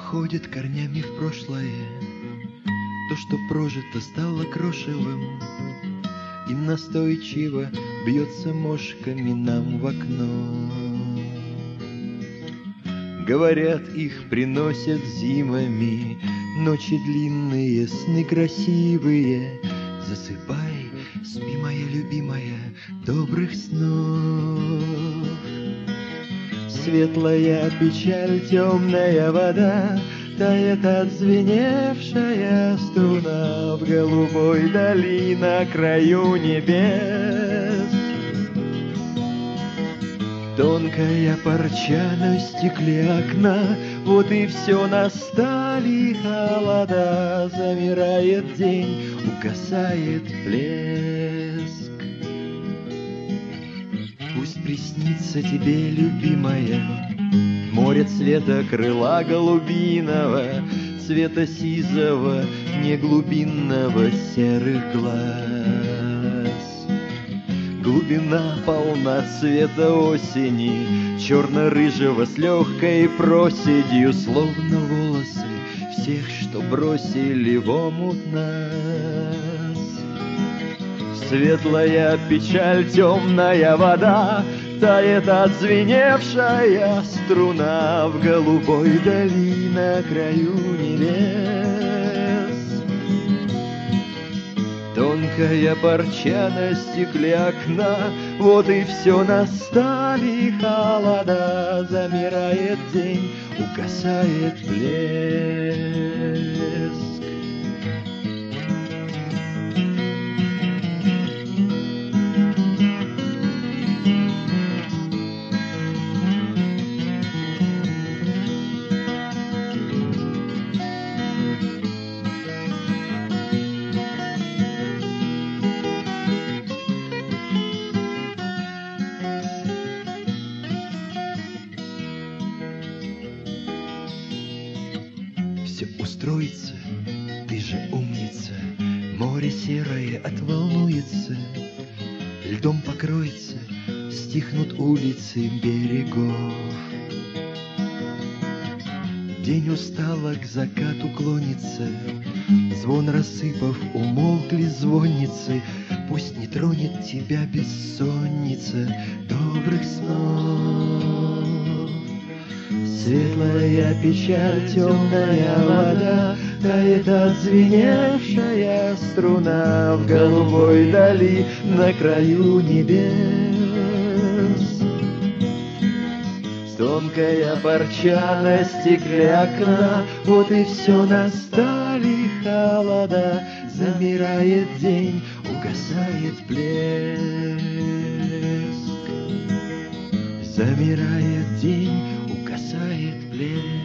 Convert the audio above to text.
уходит корнями в прошлое. То, что прожито, стало крошевым и настойчиво бьется мошками нам в окно. Говорят, их приносят зимами ночи длинные, сны красивые. Засыпай, спи, моя любимая, добрых снов. Светлая печаль, темная вода, тает отзвеневшая струна в голубой дали на краю небес. Тонкая парча на стекле окна, вот и все, настали холода. Замирает день, угасает блеск. Пусть приснится тебе, любимая, море цвета крыла голубиного, цвета сизого, не глубинного, серых глаз. Глубина полна цвета осени, черно-рыжего с легкой проседью, словно волосы всех, что бросили в омут нас. Светлая печаль, темная вода, тает отзвеневшая струна в голубой дали на краю небес. Тонкая парча на стекле окна, вот и все, настали холода. Замирает день, угасает блеск. Все устроится, ты же умница. Море серое отволнуется, льдом покроется, стихнут улицы берегов. День устало к закату клонится, звон рассыпав, умолкли звонницы. Пусть не тронет тебя бессонница, добрых снов. Светлая печаль, темная вода, тает отзвеневшая струна в голубой дали на краю небес. Тонкая парча на стекле окна, вот и все, настали холода. Замирает день, угасает блеск. Замирает день, угасает блеск.